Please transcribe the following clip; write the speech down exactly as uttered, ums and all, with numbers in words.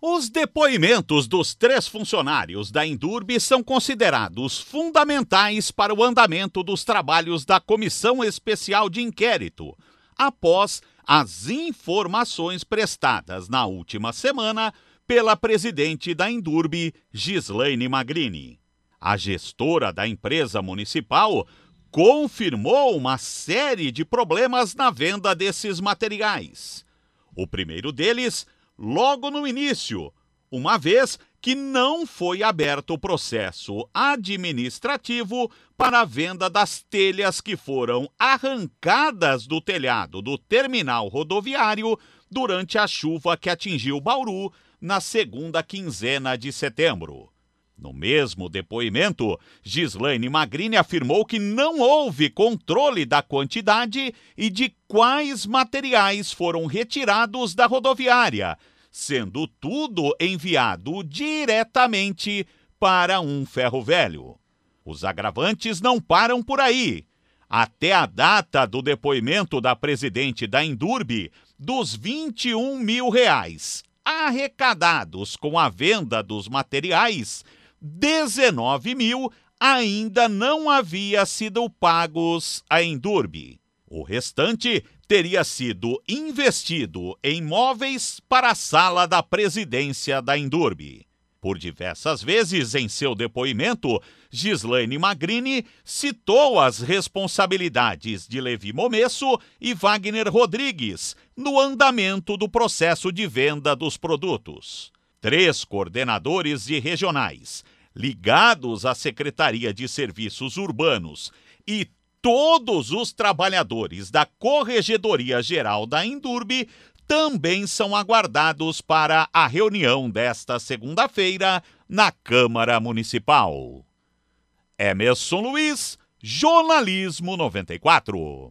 Os depoimentos dos três funcionários da Indurb são considerados fundamentais para o andamento dos trabalhos da Comissão Especial de Inquérito, após as informações prestadas na última semana pela presidente da Indurb, Ghislaine Magrini. A gestora da empresa municipal confirmou uma série de problemas na venda desses materiais. O primeiro deles, logo no início, uma vez que não foi aberto o processo administrativo para a venda das telhas que foram arrancadas do telhado do terminal rodoviário durante a chuva que atingiu Bauru na segunda quinzena de setembro. No mesmo depoimento, Ghislaine Magrini afirmou que não houve controle da quantidade e de quais materiais foram retirados da rodoviária, sendo tudo enviado diretamente para um ferro velho. Os agravantes não param por aí. Até a data do depoimento da presidente da Indurb, dos vinte e um mil reais arrecadados com a venda dos materiais, dezenove mil ainda não havia sido pagos à Indurb. O restante teria sido investido em móveis para a sala da presidência da Indurb. Por diversas vezes em seu depoimento, Ghislaine Magrini citou as responsabilidades de Levi Momesso e Wagner Rodrigues no andamento do processo de venda dos produtos. Três coordenadores de regionais ligados à Secretaria de Serviços Urbanos e todos os trabalhadores da Corregedoria Geral da Indurb também são aguardados para a reunião desta segunda-feira na Câmara Municipal. Emerson Luiz, Jornalismo noventa e quatro.